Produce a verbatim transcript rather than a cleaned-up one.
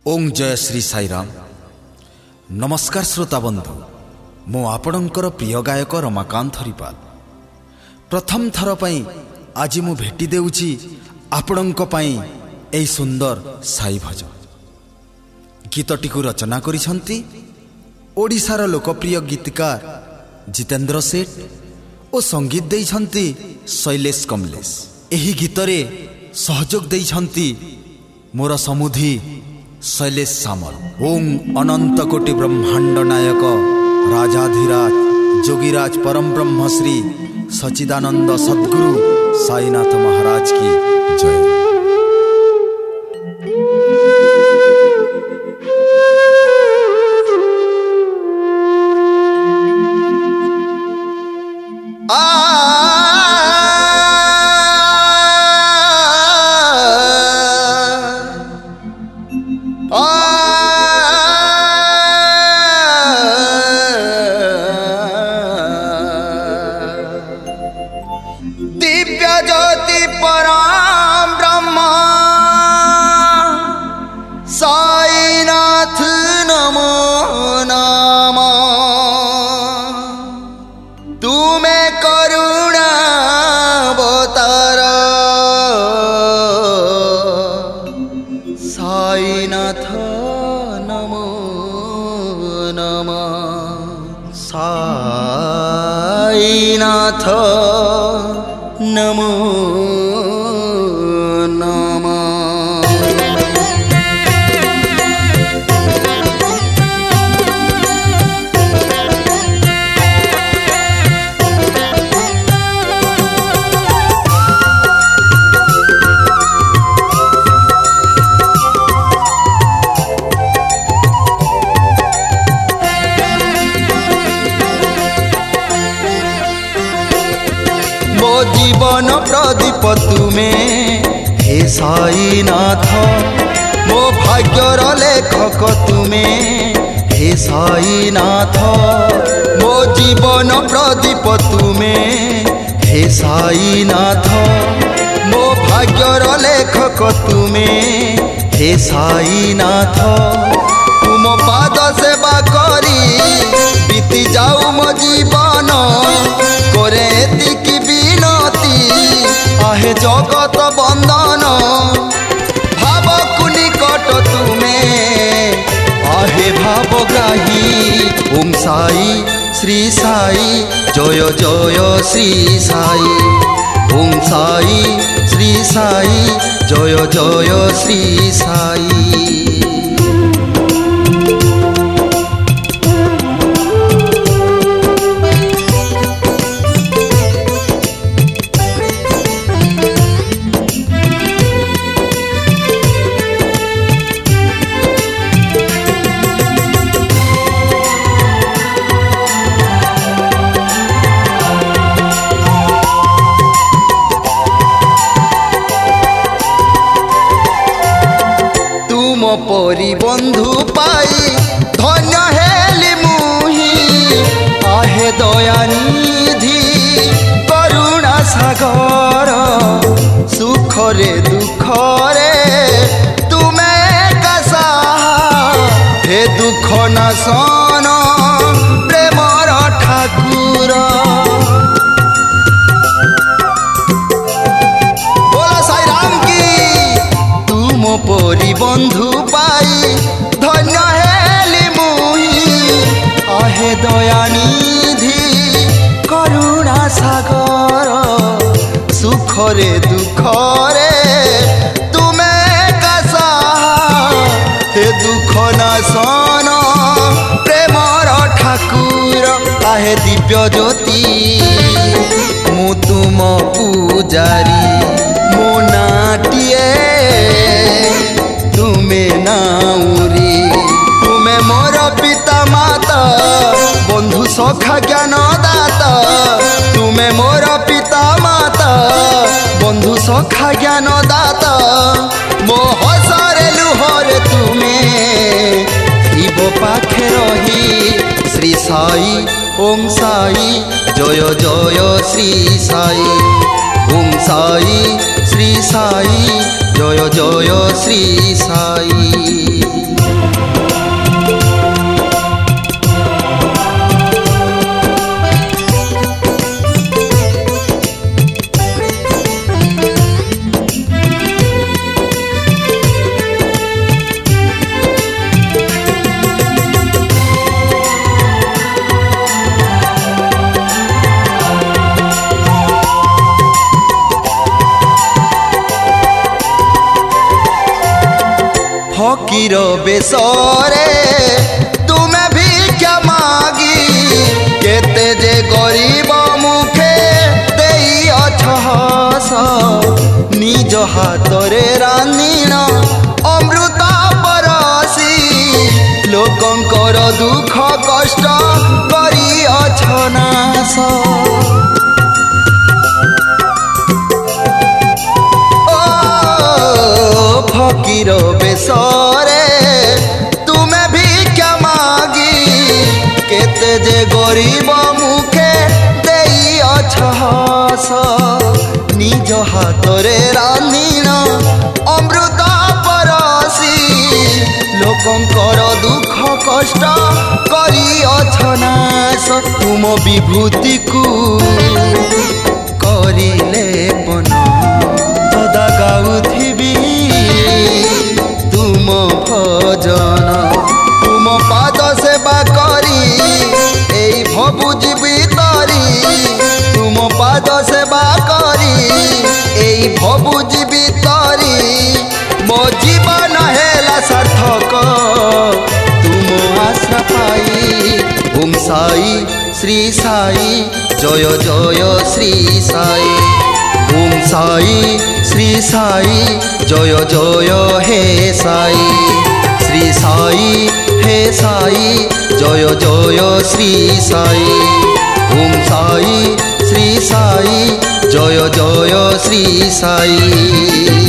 ओं जय श्री साईराम। नमस्कार श्रोता बंधु, मु आपणकर प्रिय गायक रमाकांत हरिपाल। प्रथम थर पई आज मु भेटी देउची आपणक पई एई सुंदर साई भजन। गीतटी को रचना करिसंती ओडिशार लोकप्रिय गीतकार जितेंद्र सेठ और संगीत देइछंती शैलेश कमलेश। एही गीतरे सहयोग देइछंती मोर समुधी शैलेश सामल। ओं अनंत कोटि ब्रह्मांड नायक राजाधिराज जोगीराज परम ब्रह्म श्री सच्चिदानंद सद्गुरु साईनाथ महाराज की जय। साईनाथ नमो नमः, साईनाथ नमो नमः। जीवन प्रदीप तुमे हे साईनाथ, मो भाग्यर लेखक तुमे हे साईनाथ। मो जीवन प्रदीप तुमे हे साईनाथ, मो भाग्यर लेखक तुमे हे साईनाथ। तुम पाद सेवा करी बीती जाऊ मो जीवन, करे एतिकी आहे जगत बंदन। भावकु निकट तुमे आहे भावग्राही। ओम साई श्री साई जय जय श्री साई। ओम साई श्री साई जय जय श्री साई। परी बंधु पाई धन्य हेली मुही, आहे दयानिधि करुणा सागर। सुखरे दुखरे तुमे कासा, हे दुख नाशन प्रेमर ठाकुर। बोला साई राम की। तुम परी बंधु पाई धन्य हेली मुही, आहे दयानिधि करुणा सागर। सुखरे दुखरे तुमे कासा, हे दुख नाशन प्रेमर ठाकुर। आहे दिव्य ज्योति मु तुम पूजारी, मो नाटिए तुमे नाउरी। तुमे मोर पिता माता बंधु सखा ज्ञान दाता। तुमे मोर पिता माता बंधु सखा ज्ञान दाता। मो हसरे लुहरे तुमे शिव पाखे रही। श्री साई ओम साई जय जय श्री साई। ओम साई श्री साई जय जय श्री साई। फकीर बेसरे तुमे भिक्षा मागी केते जे गरीब मुखे देई अछ हस निज हातरे रांधिण अमृत परसी लोकंकर दुख कष्ट करी अछ नाश फकीर बेसरे तुमे भिक्षा मागी केते जे गरीब मुखे देई अछ हस निज हातरे रांधिण अमृत परसी लोकंकर दुख कष्ट करी अछ नाश तुम विभूति को करिले पन सदा गाउथिबी तुम भजन तुम पाद सेवा करी एई भबु जीवितरी तुम पाद सेवा करी एई भबु जीवितरी मो जीवन हेला सार्थक तुम आश्रा पाई ओम साई श्री साई जय जय श्री साई ओम साई श्री साई जय जय हे साई श्री साई हे साई जय जय श्री साई ओम साई श्री साई जय जय श्री साई।